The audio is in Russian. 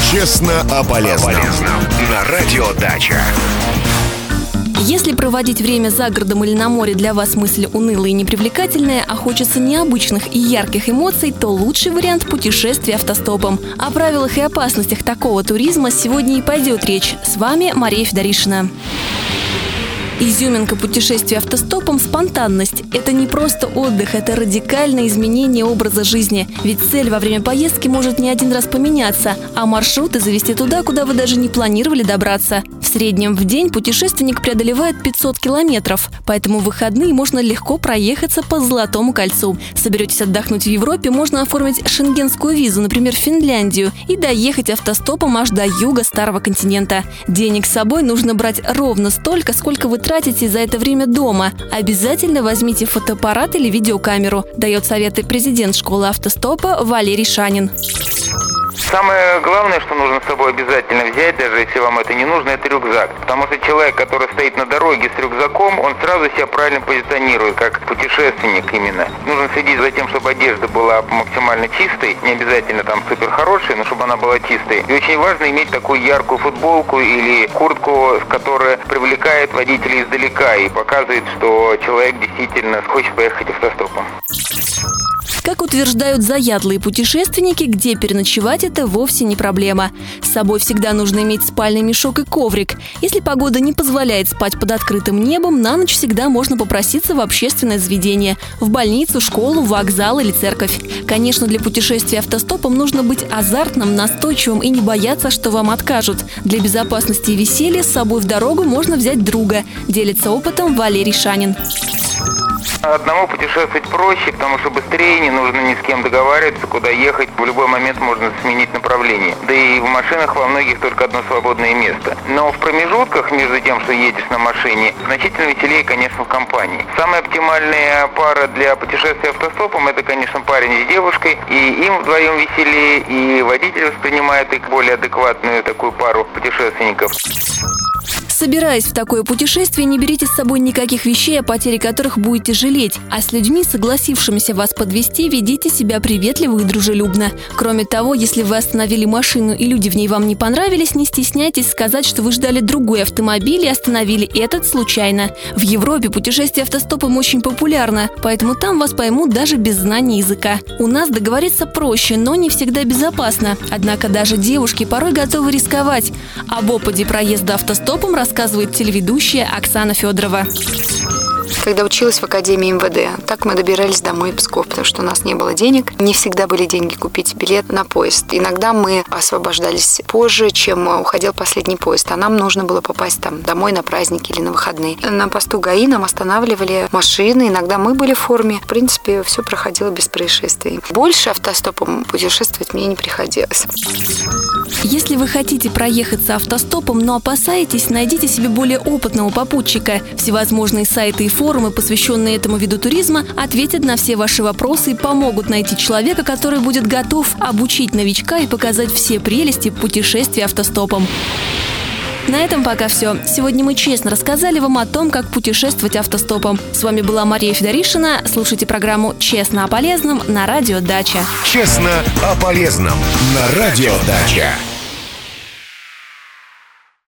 Честно о полезном. На радио Дача. Если проводить время за городом или на море для вас мысль унылая и непривлекательная, а хочется необычных и ярких эмоций, то лучший вариант – путешествие автостопом. О правилах и опасностях такого туризма сегодня и пойдет речь. С вами Мария Федоришина. Изюминка путешествия автостопом – спонтанность. Это не просто отдых, это радикальное изменение образа жизни. Ведь цель во время поездки может не один раз поменяться, а маршруты завести туда, куда вы даже не планировали добраться. В среднем в день путешественник преодолевает 500 километров, поэтому в выходные можно легко проехаться по Золотому кольцу. Соберетесь отдохнуть в Европе, можно оформить шенгенскую визу, например, в Финляндию, и доехать автостопом аж до юга Старого континента. Денег с собой нужно брать ровно столько, сколько вы тратите за это время дома. Обязательно возьмите фотоаппарат или видеокамеру, дает советы президент школы автостопа Валерий Шанин. Самое главное, что нужно с собой обязательно взять, даже если вам это не нужно, это рюкзак. Потому что человек, который стоит на дороге с рюкзаком, он сразу себя правильно позиционирует, как путешественник именно. Нужно следить за тем, чтобы одежда была максимально чистой, не обязательно там супер хорошей, но чтобы она была чистой. И очень важно иметь такую яркую футболку или куртку, которая привлекает водителей издалека и показывает, что человек действительно хочет поехать автостопом. Как утверждают заядлые путешественники, где переночевать – это вовсе не проблема. С собой всегда нужно иметь спальный мешок и коврик. Если погода не позволяет спать под открытым небом, на ночь всегда можно попроситься в общественное заведение – в больницу, школу, вокзал или церковь. Конечно, для путешествия автостопом нужно быть азартным, настойчивым и не бояться, что вам откажут. Для безопасности и веселья с собой в дорогу можно взять друга, делится опытом Валерий Шанин. Одному путешествовать проще, потому что быстрее, не нужно ни с кем договариваться, куда ехать. В любой момент можно сменить направление. Да и в машинах во многих только одно свободное место. Но в промежутках между тем, что едешь на машине, значительно веселее, конечно, в компании. Самая оптимальная пара для путешествия автостопом – это, конечно, парень с девушкой. И им вдвоем веселее, и водитель воспринимает их более адекватную такую пару путешественников. Собираясь в такое путешествие, не берите с собой никаких вещей, о потере которых будете жалеть. А с людьми, согласившимися вас подвезти, ведите себя приветливо и дружелюбно. Кроме того, если вы остановили машину и люди в ней вам не понравились, не стесняйтесь сказать, что вы ждали другой автомобиль и остановили этот случайно. В Европе путешествие автостопом очень популярно, поэтому там вас поймут даже без знания языка. У нас договориться проще, но не всегда безопасно. Однако даже девушки порой готовы рисковать. Об опыте проезда автостопом рассказывает телеведущая Оксана Федорова. Когда училась в Академии МВД, так мы добирались домой в Псков, потому что у нас не было денег. Не всегда были деньги купить билет на поезд. Иногда мы освобождались позже, чем уходил последний поезд, а нам нужно было попасть там домой на праздники или на выходные. На посту ГАИ нам останавливали машины, иногда мы были в форме. В принципе, все проходило без происшествий. Больше автостопом путешествовать мне не приходилось. Если вы хотите проехаться автостопом, но опасаетесь, найдите себе более опытного попутчика. Всевозможные сайты и форумы, посвященные этому виду туризма, ответят на все ваши вопросы и помогут найти человека, который будет готов обучить новичка и показать все прелести путешествия автостопом. На этом пока все. Сегодня мы честно рассказали вам о том, как путешествовать автостопом. С вами была Мария Федоришина. Слушайте программу «Честно о полезном» на радио Дача. Честно о полезном на радио Дача.